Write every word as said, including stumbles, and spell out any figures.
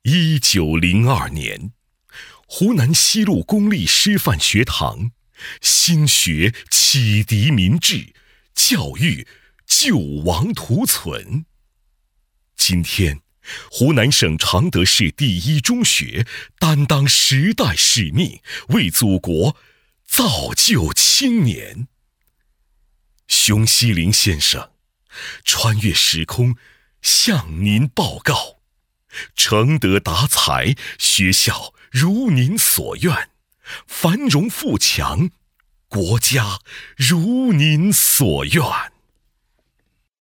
一九零二年，湖南西路公立师范学堂，兴学启迪民智，教育救亡图存。今天，湖南省常德市第一中学担当时代使命，为祖国造就青年。熊希龄先生穿越时空向您报告：承德达才学校如您所愿，繁荣富强，国家如您所愿。